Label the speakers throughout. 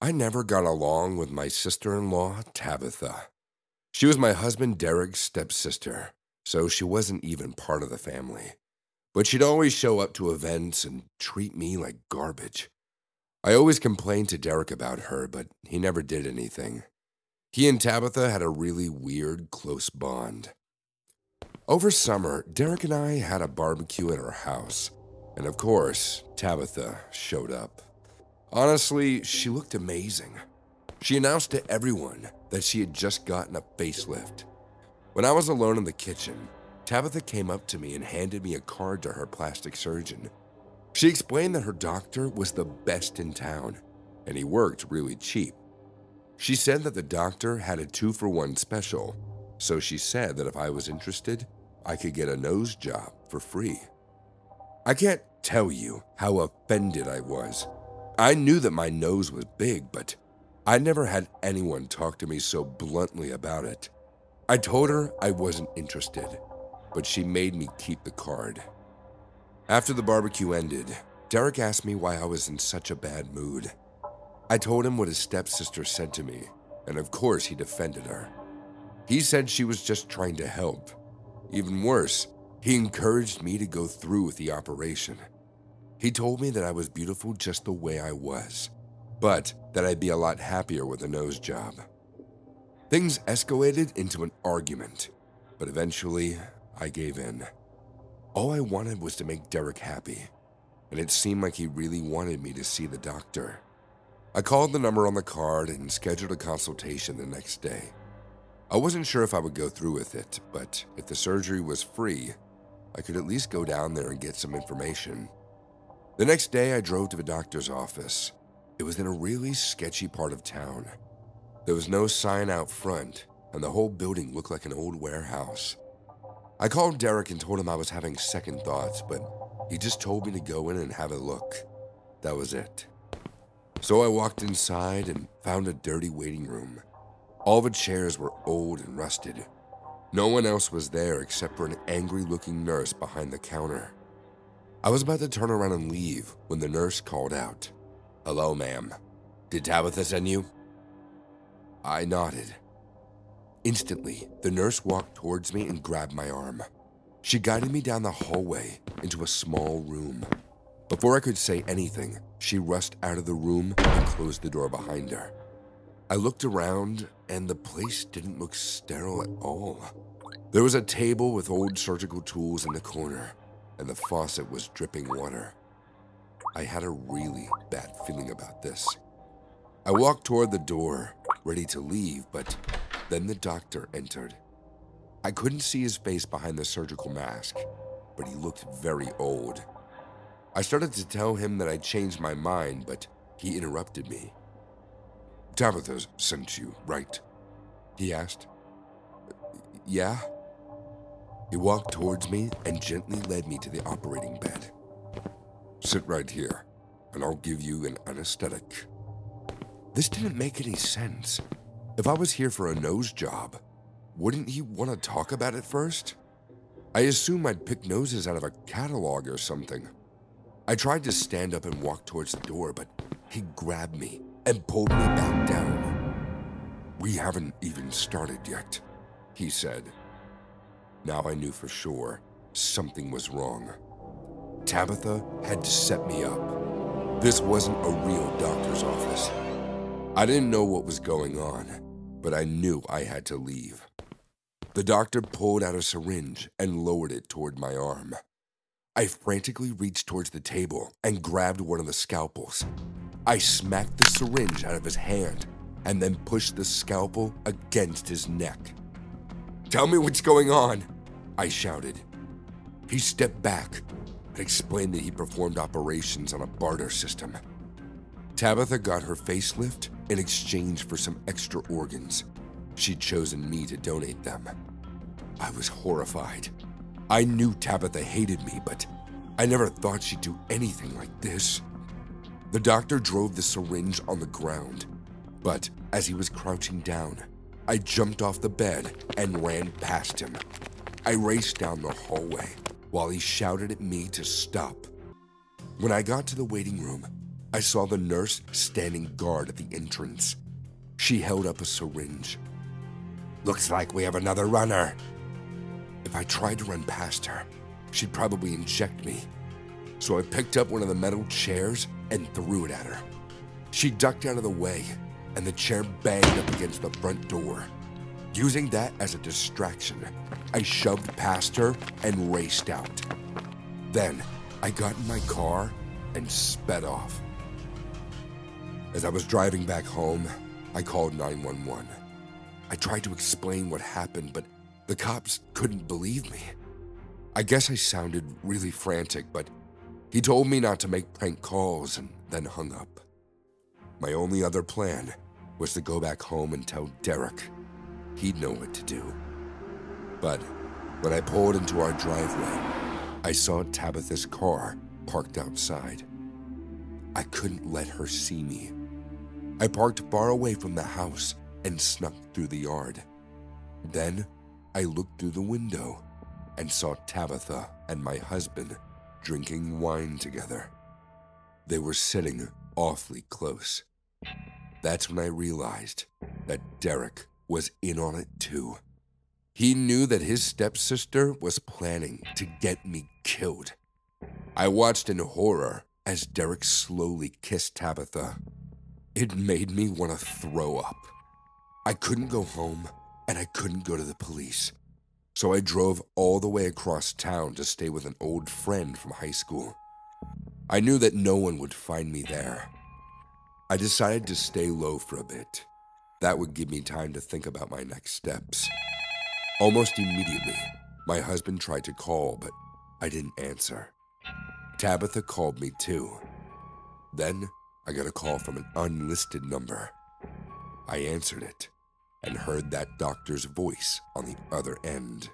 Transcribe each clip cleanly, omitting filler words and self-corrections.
Speaker 1: I never got along with my sister-in-law, Tabitha. She was my husband Derek's stepsister, so she wasn't even part of the family. But she'd always show up to events and treat me like garbage. I always complained to Derek about her, but he never did anything. He and Tabitha had a really weird, close bond. Over summer, Derek and I had a barbecue at our house, and of course, Tabitha showed up. Honestly, she looked amazing. She announced to everyone that she had just gotten a facelift. When I was alone in the kitchen, Tabitha came up to me and handed me a card to her plastic surgeon. She explained that her doctor was the best in town, and he worked really cheap. She said that the doctor had a 2-for-1 special, so she said that if I was interested, I could get a nose job for free. I can't tell you how offended I was. I knew that my nose was big, but I never had anyone talk to me so bluntly about it. I told her I wasn't interested, but she made me keep the card. After the barbecue ended, Derek asked me why I was in such a bad mood. I told him what his stepsister said to me, and of course he defended her. He said she was just trying to help. Even worse, he encouraged me to go through with the operation. He told me that I was beautiful just the way I was, but that I'd be a lot happier with a nose job. Things escalated into an argument, but eventually I gave in. All I wanted was to make Derek happy, and it seemed like he really wanted me to see the doctor. I called the number on the card and scheduled a consultation the next day. I wasn't sure if I would go through with it, but if the surgery was free, I could at least go down there and get some information. The next day, I drove to the doctor's office. It was in a really sketchy part of town. There was no sign out front, and the whole building looked like an old warehouse. I called Derek and told him I was having second thoughts, but he just told me to go in and have a look. That was it. So I walked inside and found a dirty waiting room. All the chairs were old and rusted. No one else was there except for an angry-looking nurse behind the counter. I was about to turn around and leave when the nurse called out, "Hello, ma'am. Did Tabitha send you?" I nodded. Instantly, the nurse walked towards me and grabbed my arm. She guided me down the hallway into a small room. Before I could say anything, she rushed out of the room and closed the door behind her. I looked around, and the place didn't look sterile at all. There was a table with old surgical tools in the corner, and the faucet was dripping water. I had a really bad feeling about this. I walked toward the door, ready to leave, but then the doctor entered. I couldn't see his face behind the surgical mask, but he looked very old. I started to tell him that I'd changed my mind, but he interrupted me. "Tabitha sent you, right?" he asked. "Yeah?" He walked towards me and gently led me to the operating bed. "Sit right here, and I'll give you an anesthetic." This didn't make any sense. If I was here for a nose job, wouldn't he want to talk about it first? I assumed I'd pick noses out of a catalog or something. I tried to stand up and walk towards the door, but he grabbed me and pulled me back down. "We haven't even started yet," he said. Now I knew for sure something was wrong. Tabitha had set me up. This wasn't a real doctor's office. I didn't know what was going on, but I knew I had to leave. The doctor pulled out a syringe and lowered it toward my arm. I frantically reached towards the table and grabbed one of the scalpels. I smacked the syringe out of his hand and then pushed the scalpel against his neck. "Tell me what's going on," I shouted. He stepped back and explained that he performed operations on a barter system. Tabitha got her facelift in exchange for some extra organs. She'd chosen me to donate them. I was horrified. I knew Tabitha hated me, but I never thought she'd do anything like this. The doctor drove the syringe on the ground, but as he was crouching down, I jumped off the bed and ran past him. I raced down the hallway while he shouted at me to stop. When I got to the waiting room, I saw the nurse standing guard at the entrance. She held up a syringe. "Looks like we have another runner." If I tried to run past her, she'd probably inject me. So I picked up one of the metal chairs and threw it at her. She ducked out of the way, and the chair banged up against the front door. Using that as a distraction, I shoved past her and raced out. Then, I got in my car and sped off. As I was driving back home, I called 911. I tried to explain what happened, but the cops couldn't believe me. I guess I sounded really frantic, but he told me not to make prank calls and then hung up. My only other plan was to go back home and tell Derek. He'd know what to do. But when I pulled into our driveway, I saw Tabitha's car parked outside. I couldn't let her see me. I parked far away from the house and snuck through the yard. Then I looked through the window and saw Tabitha and my husband drinking wine together. They were sitting awfully close. That's when I realized that Derek was in on it too. He knew that his stepsister was planning to get me killed. I watched in horror as Derek slowly kissed Tabitha. It made me want to throw up. I couldn't go home, and I couldn't go to the police. So I drove all the way across town to stay with an old friend from high school. I knew that no one would find me there. I decided to stay low for a bit. That would give me time to think about my next steps. Almost immediately, my husband tried to call, but I didn't answer. Tabitha called me too. Then I got a call from an unlisted number. I answered it and heard that doctor's voice on the other end.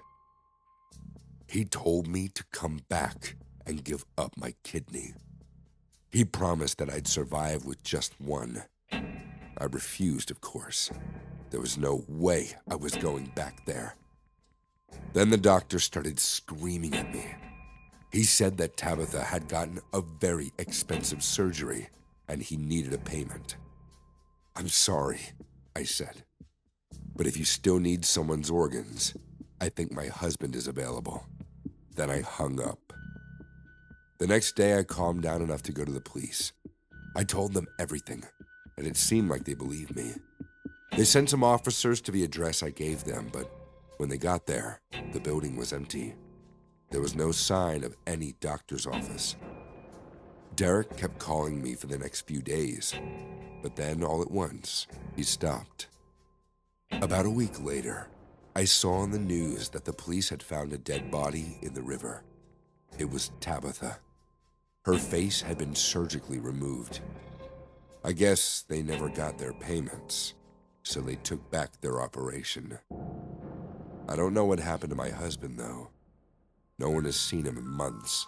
Speaker 1: He told me to come back and give up my kidney. He promised that I'd survive with just one. I refused, of course. There was no way I was going back there. Then the doctor started screaming at me. He said that Tabitha had gotten a very expensive surgery and he needed a payment. "I'm sorry," I said, "but if you still need someone's organs, I think my husband is available." Then I hung up. The next day, I calmed down enough to go to the police. I told them everything, and it seemed like they believed me. They sent some officers to the address I gave them, but when they got there, the building was empty. There was no sign of any doctor's office. Derek kept calling me for the next few days, but then all at once, he stopped. About a week later, I saw on the news that the police had found a dead body in the river. It was Tabitha. Her face had been surgically removed. I guess they never got their payments, so they took back their operation. I don't know what happened to my husband, though. No one has seen him in months.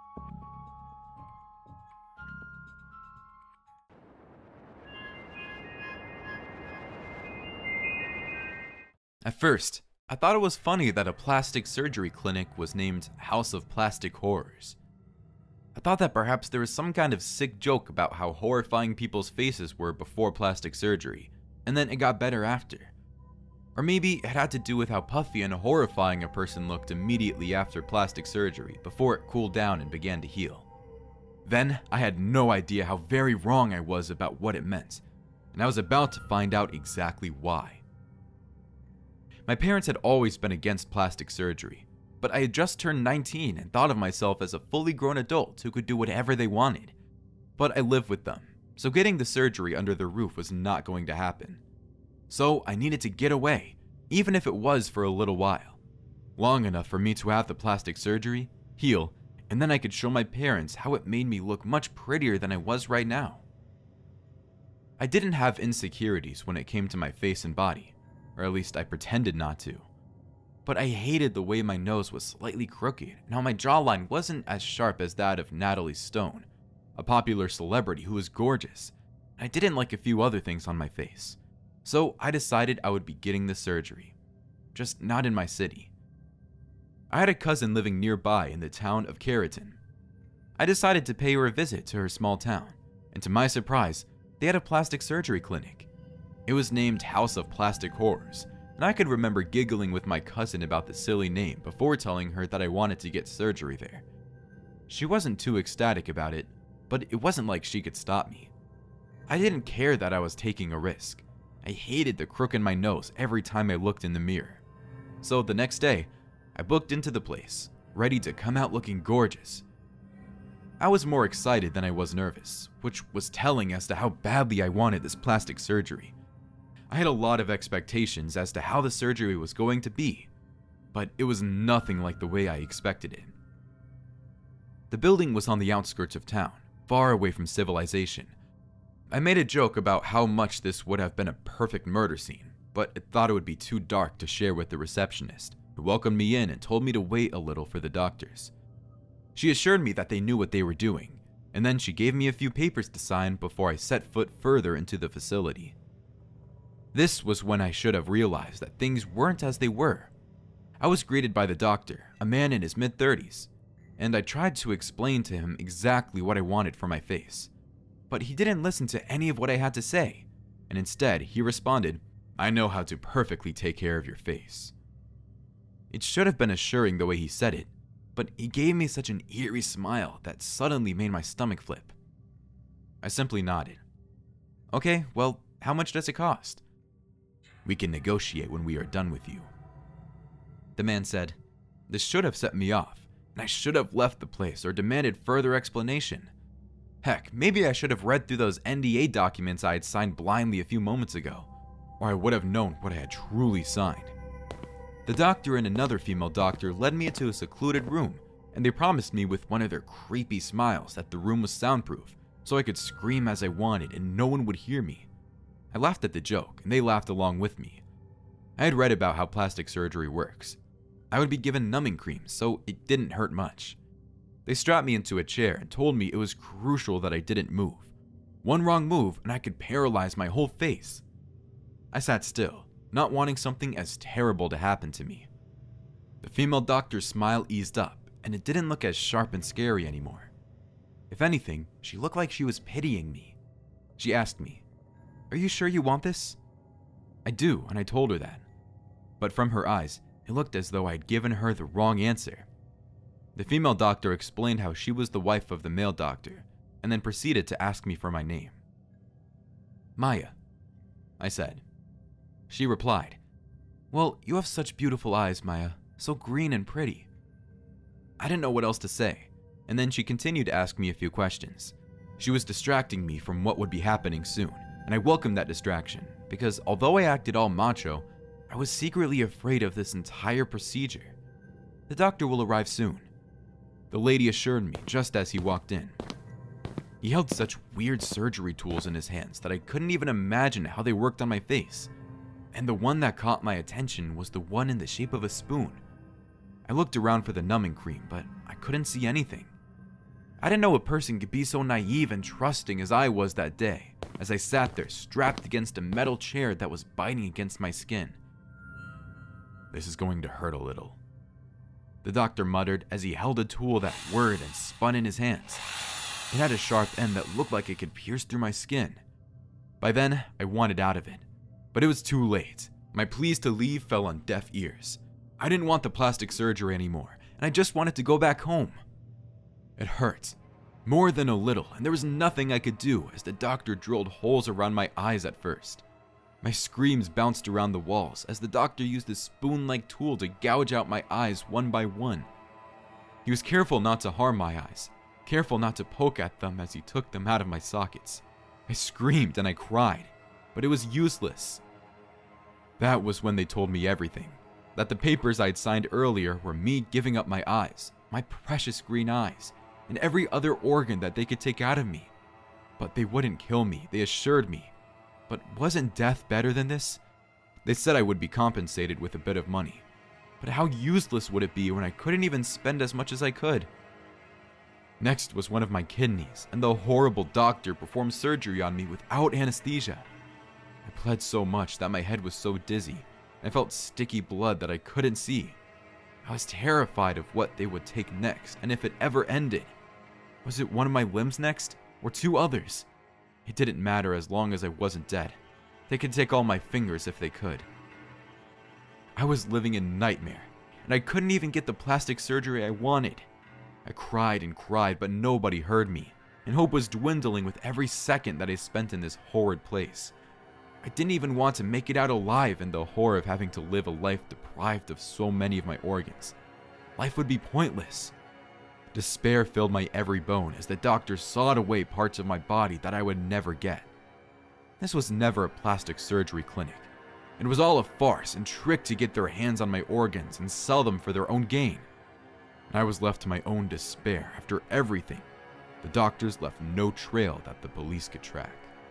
Speaker 2: At first, I thought it was funny that a plastic surgery clinic was named House of Plastic Horrors. I thought that perhaps there was some kind of sick joke about how horrifying people's faces were before plastic surgery, and then it got better after. Or maybe it had to do with how puffy and horrifying a person looked immediately after plastic surgery before it cooled down and began to heal. Then, I had no idea how very wrong I was about what it meant, and I was about to find out exactly why. My parents had always been against plastic surgery, but I had just turned 19 and thought of myself as a fully grown adult who could do whatever they wanted. But I lived with them, so getting the surgery under their roof was not going to happen. So I needed to get away, even if it was for a little while. Long enough for me to have the plastic surgery, heal, and then I could show my parents how it made me look much prettier than I was right now. I didn't have insecurities when it came to my face and body, or at least I pretended not to. But I hated the way my nose was slightly crooked and how my jawline wasn't as sharp as that of Natalie Stone, a popular celebrity who was gorgeous. I didn't like a few other things on my face. So I decided I would be getting the surgery, just not in my city. I had a cousin living nearby in the town of Carrollton. I decided to pay her a visit to her small town and to my surprise, they had a plastic surgery clinic. It was named House of Plastic Horrors, and I could remember giggling with my cousin about the silly name before telling her that I wanted to get surgery there. She wasn't too ecstatic about it, but it wasn't like she could stop me. I didn't care that I was taking a risk. I hated the crook in my nose every time I looked in the mirror. So the next day, I booked into the place, ready to come out looking gorgeous. I was more excited than I was nervous, which was telling as to how badly I wanted this plastic surgery. I had a lot of expectations as to how the surgery was going to be, but it was nothing like the way I expected it. The building was on the outskirts of town, far away from civilization. I made a joke about how much this would have been a perfect murder scene, but I thought it would be too dark to share with the receptionist, who welcomed me in and told me to wait a little for the doctors. She assured me that they knew what they were doing, and then she gave me a few papers to sign before I set foot further into the facility. This was when I should have realized that things weren't as they were. I was greeted by the doctor, a man in his mid-30s, and I tried to explain to him exactly what I wanted for my face. But he didn't listen to any of what I had to say, and instead he responded, "I know how to perfectly take care of your face." It should have been assuring the way he said it, but he gave me such an eerie smile that suddenly made my stomach flip. I simply nodded. "Okay, well, how much does it cost?" "We can negotiate when we are done with you." The man said. This should have set me off, and I should have left the place or demanded further explanation. Heck, maybe I should have read through those NDA documents I had signed blindly a few moments ago, or I would have known what I had truly signed. The doctor and another female doctor led me into a secluded room, and they promised me with one of their creepy smiles that the room was soundproof, so I could scream as I wanted and no one would hear me. I laughed at the joke, and they laughed along with me. I had read about how plastic surgery works. I would be given numbing cream, so it didn't hurt much. They strapped me into a chair and told me it was crucial that I didn't move. One wrong move and I could paralyze my whole face. I sat still, not wanting something as terrible to happen to me. The female doctor's smile eased up, and it didn't look as sharp and scary anymore. If anything, she looked like she was pitying me. She asked me, "Are you sure you want this?" "I do," and I told her that. But from her eyes, it looked as though I had given her the wrong answer. The female doctor explained how she was the wife of the male doctor, and then proceeded to ask me for my name. "Maya," I said. She replied, "Well, you have such beautiful eyes, Maya, so green and pretty." I didn't know what else to say, and then she continued to ask me a few questions. She was distracting me from what would be happening soon, and I welcomed that distraction, because although I acted all macho, I was secretly afraid of this entire procedure. "The doctor will arrive soon," the lady assured me just as he walked in. He held such weird surgery tools in his hands that I couldn't even imagine how they worked on my face. And the one that caught my attention was the one in the shape of a spoon. I looked around for the numbing cream, but I couldn't see anything. I didn't know a person could be so naive and trusting as I was that day, as I sat there strapped against a metal chair that was biting against my skin. "This is going to hurt a little," the doctor muttered as he held a tool that whirred and spun in his hands. It had a sharp end that looked like it could pierce through my skin. By then, I wanted out of it, but it was too late. My pleas to leave fell on deaf ears. I didn't want the plastic surgery anymore, and I just wanted to go back home. It hurt, more than a little, and there was nothing I could do as the doctor drilled holes around my eyes at first. My screams bounced around the walls as the doctor used this spoon-like tool to gouge out my eyes one by one. He was careful not to harm my eyes, careful not to poke at them as he took them out of my sockets. I screamed and I cried, but it was useless. That was when they told me everything, that the papers I'd signed earlier were me giving up my eyes, my precious green eyes, and every other organ that they could take out of me. But they wouldn't kill me, they assured me. But wasn't death better than this? They said I would be compensated with a bit of money. But how useless would it be when I couldn't even spend as much as I could? Next was one of my kidneys, and the horrible doctor performed surgery on me without anesthesia. I bled so much that my head was so dizzy, and I felt sticky blood that I couldn't see. I was terrified of what they would take next, and if it ever ended. Was it one of my limbs next, or two others? It didn't matter as long as I wasn't dead. They could take all my fingers if they could. I was living in a nightmare, and I couldn't even get the plastic surgery I wanted. I cried and cried, but nobody heard me, and hope was dwindling with every second that I spent in this horrid place. I didn't even want to make it out alive in the horror of having to live a life deprived of so many of my organs. Life would be pointless. Despair filled my every bone as the doctors sawed away parts of my body that I would never get. This was never a plastic surgery clinic. It was all a farce and trick to get their hands on my organs and sell them for their own gain. And I was left to my own despair after everything. The doctors left no trail that the police could track.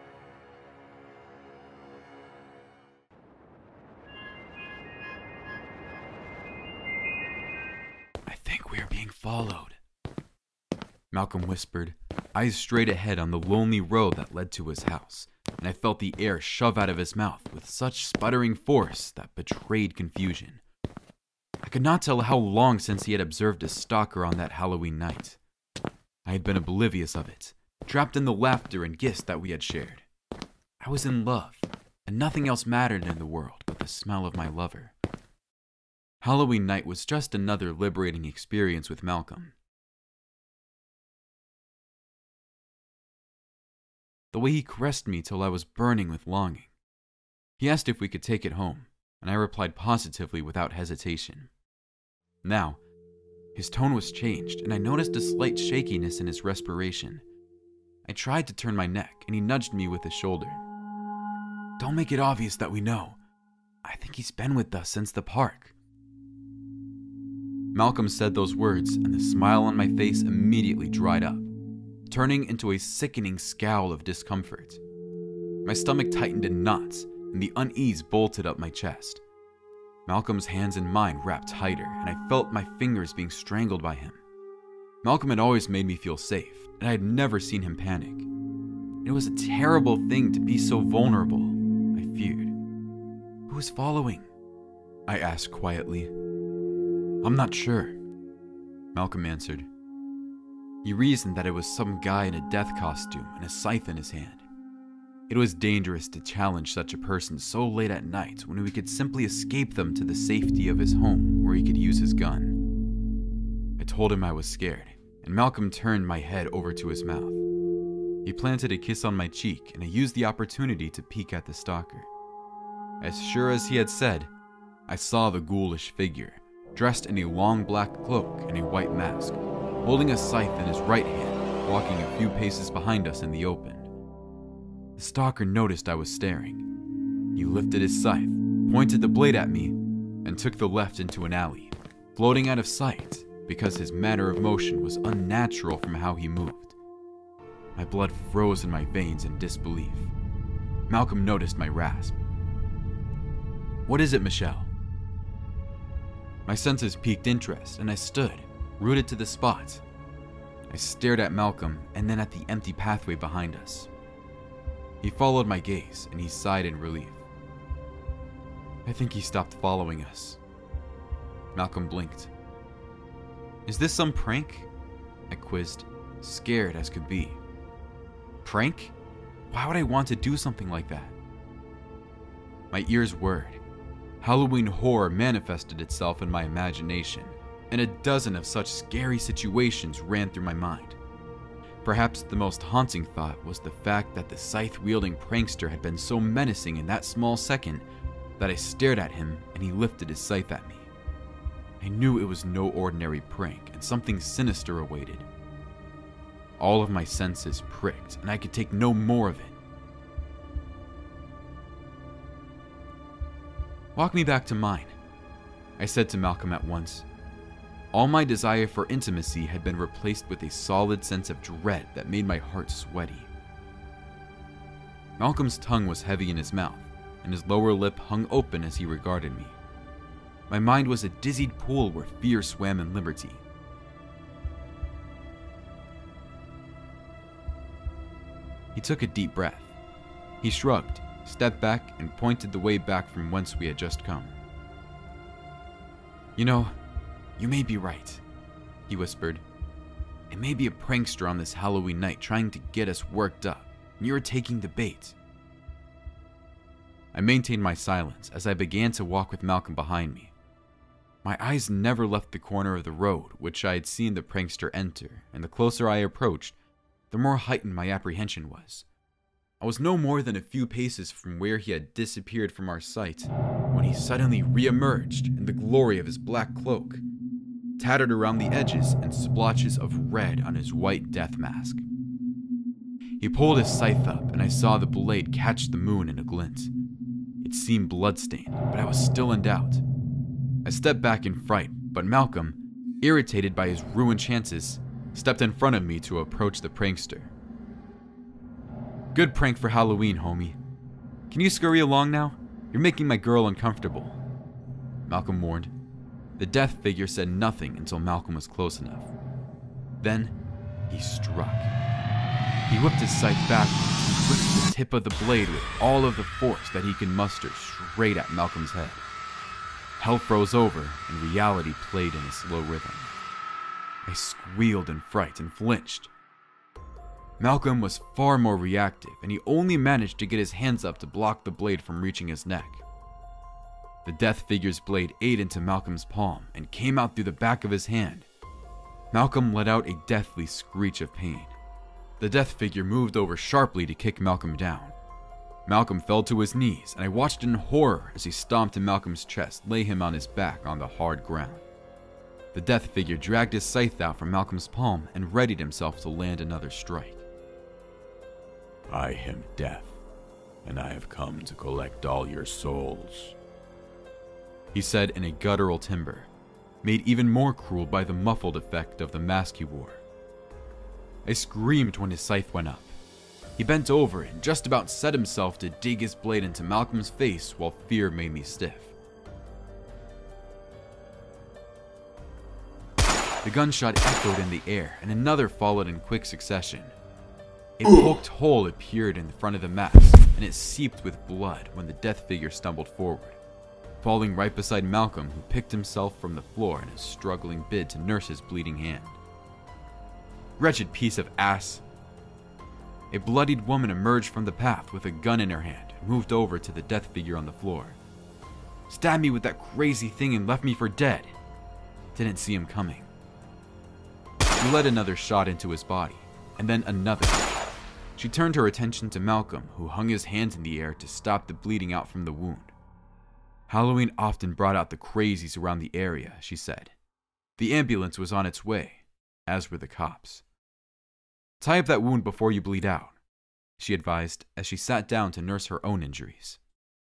Speaker 2: I think we are being followed, Malcolm whispered, eyes straight ahead on the lonely road that led to his house, and I felt the air shove out of his mouth with such sputtering force that betrayed confusion. I could not tell how long since he had observed a stalker on that Halloween night. I had been oblivious of it, trapped in the laughter and gifts that we had shared. I was in love, and nothing else mattered in the world but the smell of my lover. Halloween night was just another liberating experience with Malcolm. The way he caressed me till I was burning with longing. He asked if we could take it home, and I replied positively without hesitation. Now, his tone was changed, and I noticed a slight shakiness in his respiration. I tried to turn my neck, and he nudged me with his shoulder. "Don't make it obvious that we know. I think he's been with us since the park." Malcolm said those words, and the smile on my face immediately dried up, turning into a sickening scowl of discomfort. My stomach tightened in knots, and the unease bolted up my chest. Malcolm's hands and mine wrapped tighter, and I felt my fingers being strangled by him. Malcolm had always made me feel safe, and I had never seen him panic. It was a terrible thing to be so vulnerable, I feared. "Who is following?" I asked quietly. "I'm not sure," Malcolm answered. He reasoned that it was some guy in a death costume and a scythe in his hand. It was dangerous to challenge such a person so late at night when we could simply escape them to the safety of his home where he could use his gun. I told him I was scared, and Malcolm turned my head over to his mouth. He planted a kiss on my cheek, and I used the opportunity to peek at the stalker. As sure as he had said, I saw the ghoulish figure, dressed in a long black cloak and a white mask, holding a scythe in his right hand, walking a few paces behind us in the open. The stalker noticed I was staring. He lifted his scythe, pointed the blade at me, and took the left into an alley, floating out of sight because his manner of motion was unnatural from how he moved. My blood froze in my veins in disbelief. Malcolm noticed my rasp. "What is it, Michelle?" My senses piqued interest, and I stood, rooted to the spot. I stared at Malcolm and then at the empty pathway behind us. He followed my gaze, and he sighed in relief. "I think he stopped following us." Malcolm blinked. "Is this some prank?" I quizzed, scared as could be. "Prank? Why would I want to do something like that?" My ears whirred. Halloween horror manifested itself in my imagination, and a dozen of such scary situations ran through my mind. Perhaps the most haunting thought was the fact that the scythe-wielding prankster had been so menacing in that small second that I stared at him and he lifted his scythe at me. I knew it was no ordinary prank and something sinister awaited. All of my senses pricked, and I could take no more of it. "Walk me back to mine," I said to Malcolm at once. All my desire for intimacy had been replaced with a solid sense of dread that made my heart sweaty. Malcolm's tongue was heavy in his mouth, and his lower lip hung open as he regarded me. My mind was a dizzied pool where fear swam in liberty. He took a deep breath. He shrugged, stepped back, and pointed the way back from whence we had just come. "You know, you may be right," he whispered. "It may be a prankster on this Halloween night trying to get us worked up. and you're taking the bait." I maintained my silence as I began to walk with Malcolm behind me. My eyes never left the corner of the road which I had seen the prankster enter, and the closer I approached, the more heightened my apprehension was. I was no more than a few paces from where he had disappeared from our sight, when he suddenly re-emerged in the glory of his black cloak, tattered around the edges and splotches of red on his white death mask. He pulled his scythe up, and I saw the blade catch the moon in a glint. It seemed bloodstained, but I was still in doubt. I stepped back in fright, but Malcolm, irritated by his ruined chances, stepped in front of me to approach the prankster. "Good prank for Halloween, homie. Can you scurry along now? You're making my girl uncomfortable," Malcolm warned. The death figure said nothing until Malcolm was close enough. Then, he struck. He whipped his scythe backwards and whipped the tip of the blade with all of the force that he could muster straight at Malcolm's head. Hell froze over, and reality played in a slow rhythm. I squealed in fright and flinched. Malcolm was far more reactive, and he only managed to get his hands up to block the blade from reaching his neck. The death figure's blade ate into Malcolm's palm and came out through the back of his hand. Malcolm let out a deathly screech of pain. The death figure moved over sharply to kick Malcolm down. Malcolm fell to his knees, and I watched in horror as he stomped in Malcolm's chest, lay him on his back on the hard ground. The death figure dragged his scythe out from Malcolm's palm and readied himself to land another strike.
Speaker 3: "I am Death, and I have come to collect all your souls,"
Speaker 2: he said in a guttural timbre, made even more cruel by the muffled effect of the mask he wore. I screamed when his scythe went up. He bent over and just about set himself to dig his blade into Malcolm's face while fear made me stiff. The gunshot echoed in the air, and another followed in quick succession. A poked hole appeared in front of the mask, and it seeped with blood when the death figure stumbled forward, falling right beside Malcolm, who picked himself from the floor in a struggling bid to nurse his bleeding hand. "Wretched piece of ass!" A bloodied woman emerged from the path with a gun in her hand and moved over to the death figure on the floor. "Stabbed me with that crazy thing and left me for dead." Didn't see him coming. She led another shot into his body, and then another. She turned her attention to Malcolm, who hung his hands in the air to stop the bleeding out from the wound. "Halloween often brought out the crazies around the area," she said. "The ambulance was on its way, as were the cops. Tie up that wound before you bleed out," she advised as she sat down to nurse her own injuries.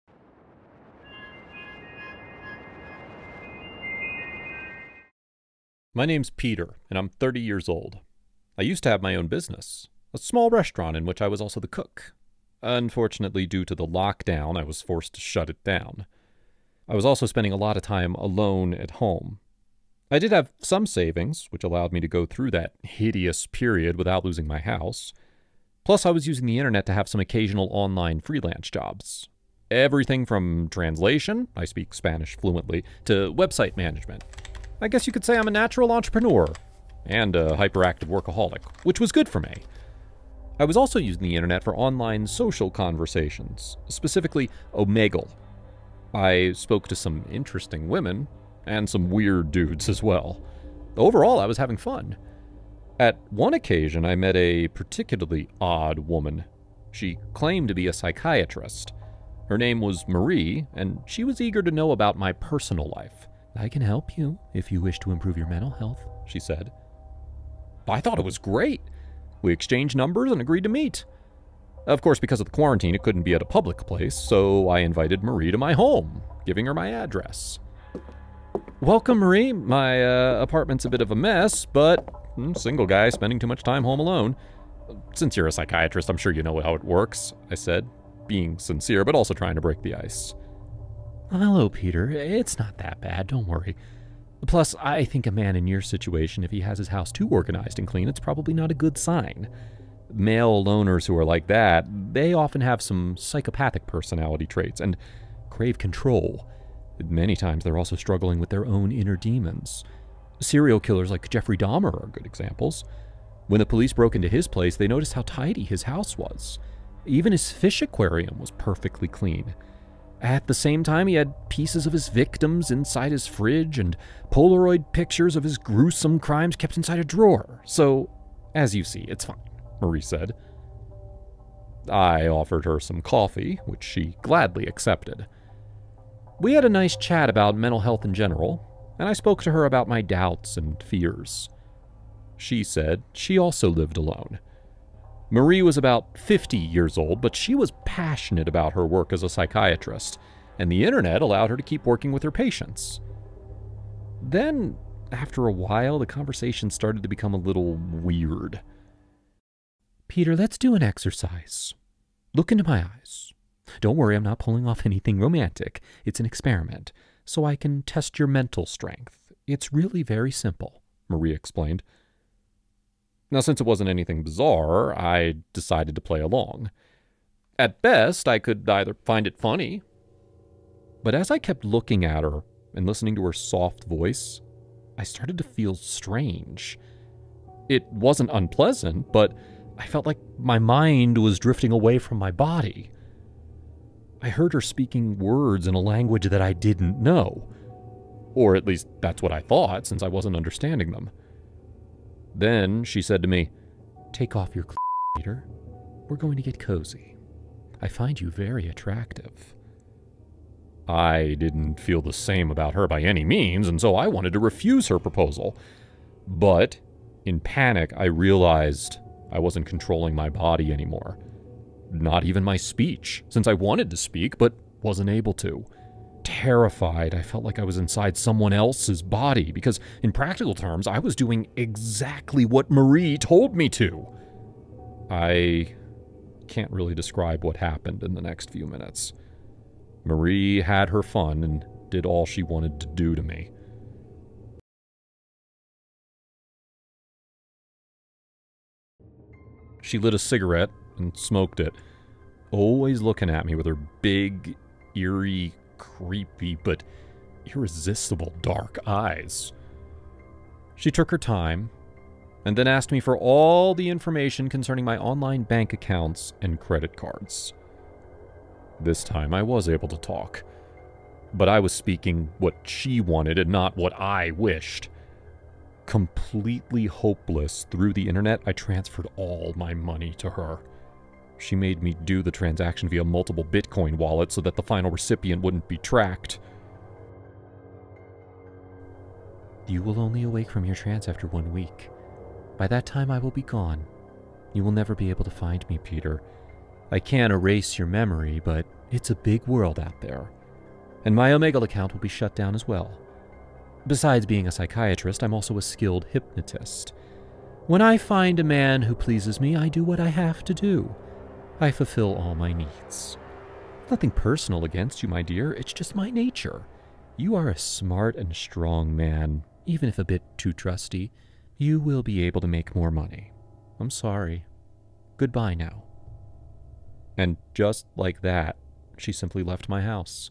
Speaker 4: My name's Peter, and I'm 30 years old. I used to have my own business, a small restaurant in which I was also the cook. Unfortunately, due to the lockdown, I was forced to shut it down. I was also spending a lot of time alone at home. I did have some savings, which allowed me to go through that hideous period without losing my house. Plus, I was using the internet to have some occasional online freelance jobs. Everything from translation, I speak Spanish fluently, to website management. I guess you could say I'm a natural entrepreneur and a hyperactive workaholic, which was good for me. I was also using the internet for online social conversations, specifically Omegle. I spoke to some interesting women, and some weird dudes as well. Overall, I was having fun. At one occasion, I met a particularly odd woman. She claimed to be a psychiatrist. Her name was Marie, and she was eager to know about my personal life. "I can help you if you wish to improve your mental health," she said. I thought it was great. We exchanged numbers and agreed to meet. Of course, because of the quarantine, it couldn't be at a public place, so I invited Marie to my home, giving her my address. "Welcome, Marie. My apartment's a bit of a mess, but single guy spending too much time home alone. Since you're a psychiatrist, I'm sure you know how it works," I said, being sincere, but also trying to break the ice. "Hello, Peter. It's not that bad, don't worry. Plus, I think a man in your situation, if he has his house too organized and clean, it's probably not a good sign. Male loners who are like that, they often have some psychopathic personality traits and crave control. Many times they're also struggling with their own inner demons. Serial killers like Jeffrey Dahmer are good examples. When the police broke into his place, they noticed how tidy his house was. Even his fish aquarium was perfectly clean. At the same time, he had pieces of his victims inside his fridge and Polaroid pictures of his gruesome crimes kept inside a drawer. So, as you see, it's fine, Marie said. I offered her some coffee, which she gladly accepted. We had a nice chat about mental health in general, and I spoke to her about my doubts and fears. She said she also lived alone. Marie was about 50 years old, but she was passionate about her work as a psychiatrist, and the internet allowed her to keep working with her patients. Then, after a while, the conversation started to become a little weird. Peter, let's do an exercise. Look into my eyes. Don't worry, I'm not pulling off anything romantic. It's an experiment, so I can test your mental strength. It's really very simple, Marie explained. Now, since it wasn't anything bizarre, I decided to play along. At best, I could either find it funny, but as I kept looking at her and listening to her soft voice, I started to feel strange. It wasn't unpleasant, but I felt like my mind was drifting away from my body. I heard her speaking words in a language that I didn't know. Or at least that's what I thought, since I wasn't understanding them. Then she said to me, "Take off your clothes, Peter. We're going to get cozy. I find you very attractive." I didn't feel the same about her by any means, and so I wanted to refuse her proposal. But in panic, I realized I wasn't controlling my body anymore. Not even my speech, since I wanted to speak but wasn't able to. Terrified, I felt like I was inside someone else's body, because in practical terms, I was doing exactly what Marie told me to. I can't really describe what happened in the next few minutes. Marie had her fun and did all she wanted to do to me. She lit a cigarette and smoked it, always looking at me with her big, eerie, creepy, but irresistible dark eyes. She took her time and then asked me for all the information concerning my online bank accounts and credit cards. This time I was able to talk, but I was speaking what she wanted and not what I wished. Completely hopeless through the internet, I transferred all my money to her. She made me do the transaction via multiple Bitcoin wallets so that the final recipient wouldn't be tracked. You will only awake from your trance after 1 week. By that time, I will be gone. You will never be able to find me, Peter. I can't erase your memory, but it's a big world out there. And my Omegle account will be shut down as well. Besides being a psychiatrist, I'm also a skilled hypnotist. When I find a man who pleases me, I do what I have to do. I fulfill all my needs. Nothing personal against you, my dear. It's just my nature. You are a smart and strong man, even if a bit too trusty. You will be able to make more money. I'm sorry. Goodbye now. And just like that, she simply left my house.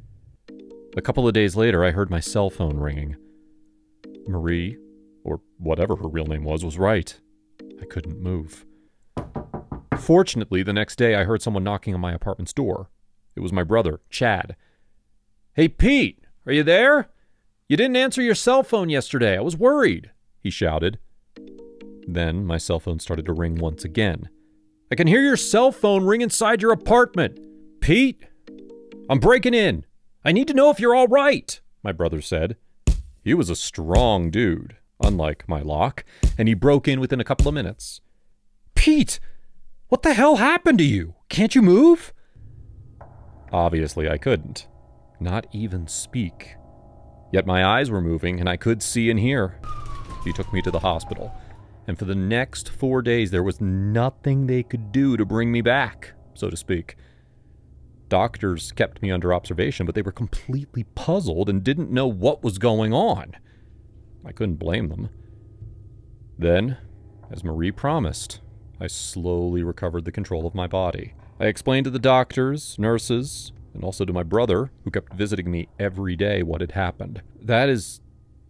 Speaker 4: A couple of days later, I heard my cell phone ringing. Marie, or whatever her real name was right. I couldn't move. Fortunately, the next day I heard someone knocking on my apartment's door. It was my brother, Chad. "Hey, Pete, are you there? You didn't answer your cell phone yesterday. I was worried," he shouted. Then my cell phone started to ring once again. "I can hear your cell phone ring inside your apartment. Pete, I'm breaking in. I need to know if you're all right," my brother said. He was a strong dude, unlike my lock, and he broke in within a couple of minutes. "Pete, what the hell happened to you? Can't you move?" Obviously, I couldn't. Not even speak. Yet my eyes were moving, and I could see and hear. He took me to the hospital, and for the next 4 days, there was nothing they could do to bring me back, so to speak. Doctors kept me under observation, but they were completely puzzled and didn't know what was going on. I couldn't blame them. Then, as Marie promised, I slowly recovered the control of my body. I explained to the doctors, nurses, and also to my brother, who kept visiting me every day, what had happened. "That is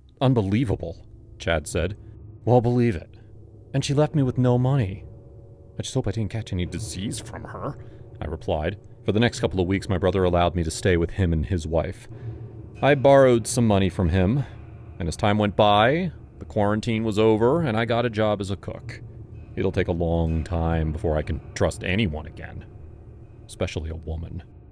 Speaker 4: unbelievable," Chad said. "Well, believe it. And she left me with no money. I just hope I didn't catch any disease from her, I replied. For the next couple of weeks, my brother allowed me to stay with him and his wife. I borrowed some money from him, and as time went by, the quarantine was over, and I got a job as a cook. It'll take a long time before I can trust anyone again, especially a woman.